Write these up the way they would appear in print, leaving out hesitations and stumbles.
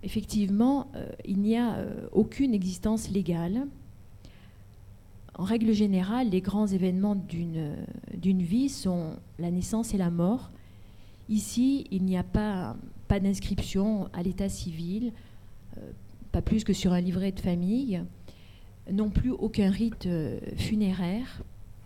effectivement, il n'y a aucune existence légale. En règle générale, les grands événements d'une vie sont la naissance et la mort. Ici, il n'y a pas d'inscription à l'état civil, pas plus que sur un livret de famille, non plus aucun rite funéraire.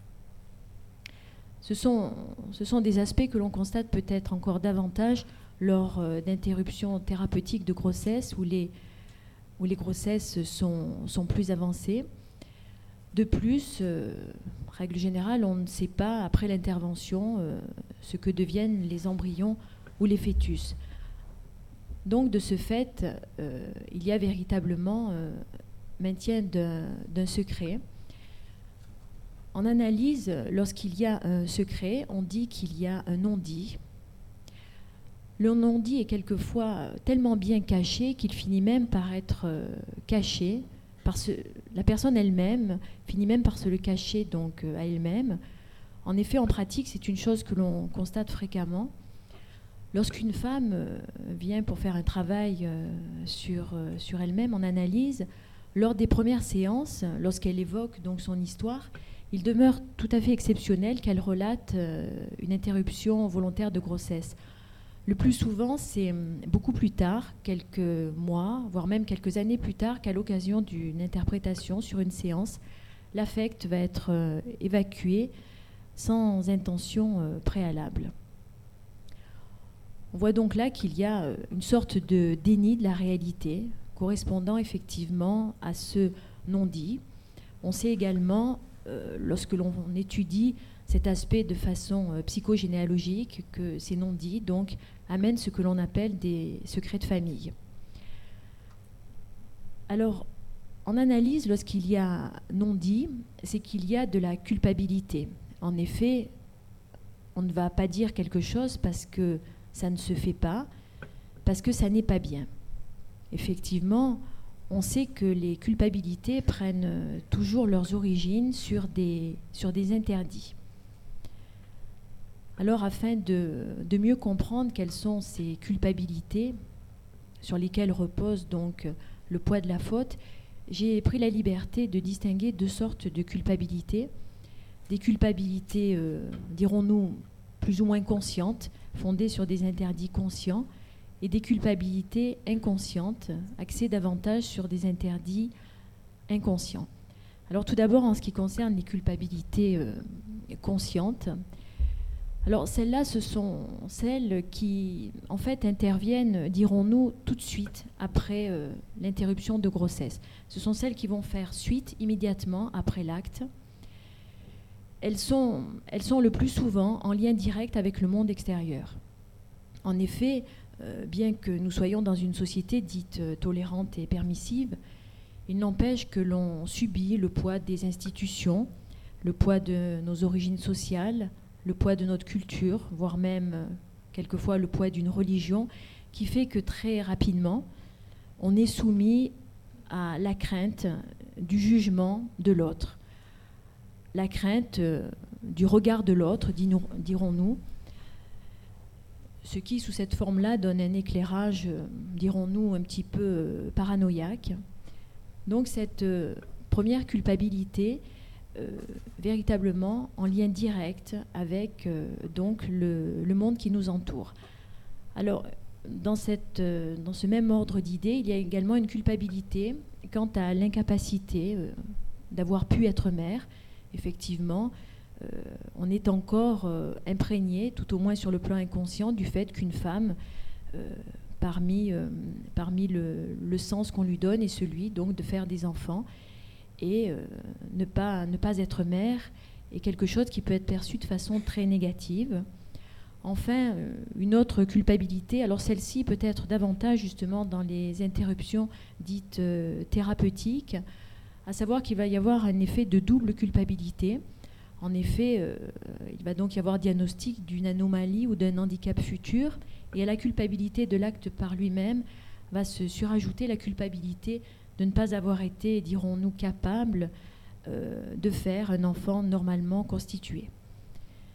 Ce sont des aspects que l'on constate peut-être encore davantage lors d'interruptions thérapeutiques de grossesse où les grossesses sont plus avancées. De plus, règle générale, on ne sait pas, après l'intervention, ce que deviennent les embryons ou les fœtus. Donc, de ce fait, il y a véritablement maintien d'un secret. En analyse, lorsqu'il y a un secret, on dit qu'il y a un non-dit. Le non-dit est quelquefois tellement bien caché qu'il finit même par être caché. La personne elle-même finit même par se le cacher donc, à elle-même. En effet, en pratique, c'est une chose que l'on constate fréquemment. Lorsqu'une femme vient pour faire un travail sur elle-même en analyse, lors des premières séances, lorsqu'elle évoque donc son histoire, il demeure tout à fait exceptionnel qu'elle relate une interruption volontaire de grossesse. Le plus souvent, c'est beaucoup plus tard, quelques mois, voire même quelques années plus tard, qu'à l'occasion d'une interprétation sur une séance, l'affect va être évacué sans intention préalable. On voit donc là qu'il y a une sorte de déni de la réalité, correspondant effectivement à ce non-dit. On sait également, lorsque l'on étudie cet aspect de façon psychogénéalogique, que ces non-dits donc amènent ce que l'on appelle des secrets de famille. Alors, en analyse, lorsqu'il y a non-dit, c'est qu'il y a de la culpabilité. En effet, on ne va pas dire quelque chose parce que ça ne se fait pas, parce que ça n'est pas bien. Effectivement, on sait que les culpabilités prennent toujours leurs origines sur des interdits. Alors, afin de mieux comprendre quelles sont ces culpabilités sur lesquelles repose donc le poids de la faute, j'ai pris la liberté de distinguer deux sortes de culpabilités. Des culpabilités, dirons-nous, plus ou moins conscientes, fondées sur des interdits conscients, et des culpabilités inconscientes, axées davantage sur des interdits inconscients. Alors tout d'abord, en ce qui concerne les culpabilités conscientes, alors celles-là, ce sont celles qui, en fait, interviennent, dirons-nous, tout de suite après l'interruption de grossesse. Ce sont celles qui vont faire suite immédiatement après l'acte. Elles sont le plus souvent en lien direct avec le monde extérieur. En effet, bien que nous soyons dans une société dite tolérante et permissive, il n'empêche que l'on subit le poids des institutions, le poids de nos origines sociales, le poids de notre culture, voire même quelquefois le poids d'une religion, qui fait que très rapidement, on est soumis à la crainte du jugement de l'autre, la crainte du regard de l'autre, dirons-nous, ce qui, sous cette forme-là, donne un éclairage, dirons-nous, un petit peu paranoïaque. Donc cette première culpabilité, véritablement en lien direct avec donc le monde qui nous entoure. Alors, dans ce même ordre d'idées, il y a également une culpabilité quant à l'incapacité d'avoir pu être mère. Effectivement, on est encore imprégné, tout au moins sur le plan inconscient, du fait qu'une femme, parmi le sens qu'on lui donne, est celui donc de faire des enfants. Et ne pas être mère est quelque chose qui peut être perçu de façon très négative. Enfin, une autre culpabilité, alors celle-ci peut être davantage justement dans les interruptions dites thérapeutiques, à savoir qu'il va y avoir un effet de double culpabilité. En effet, il va donc y avoir diagnostic d'une anomalie ou d'un handicap futur, et à la culpabilité de l'acte par lui-même va se surajouter la culpabilité de ne pas avoir été, dirons-nous, capable de faire un enfant normalement constitué.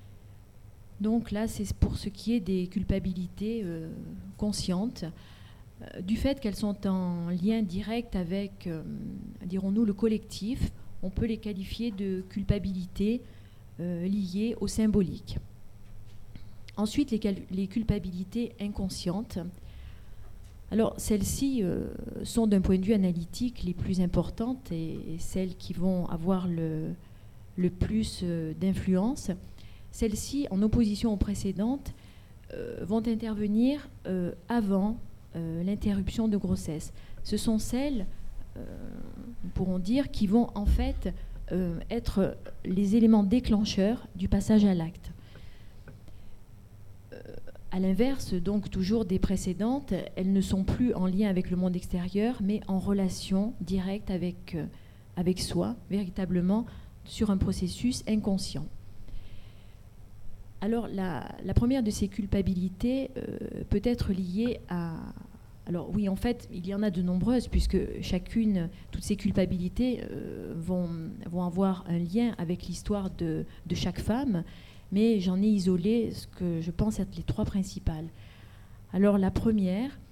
Donc là, c'est pour ce qui est des culpabilités conscientes. du fait qu'elles sont en lien direct avec, dirons-nous, le collectif. On peut les qualifier de culpabilité liées au symbolique. Ensuite, les culpabilités inconscientes. Alors, celles-ci sont d'un point de vue analytique les plus importantes et celles qui vont avoir le plus d'influence. Celles-ci, en opposition aux précédentes, vont intervenir avant l'interruption de grossesse. Ce sont celles, nous pourrons dire, qui vont en fait être les éléments déclencheurs du passage à l'acte. À l'inverse, donc, toujours des précédentes, elles ne sont plus en lien avec le monde extérieur, mais en relation directe avec soi, véritablement sur un processus inconscient. Alors, la première de ces culpabilités peut être liée à... Alors oui, en fait, il y en a de nombreuses, puisque toutes ces culpabilités vont avoir un lien avec l'histoire de chaque femme, mais j'en ai isolé ce que je pense être les trois principales. Alors la première,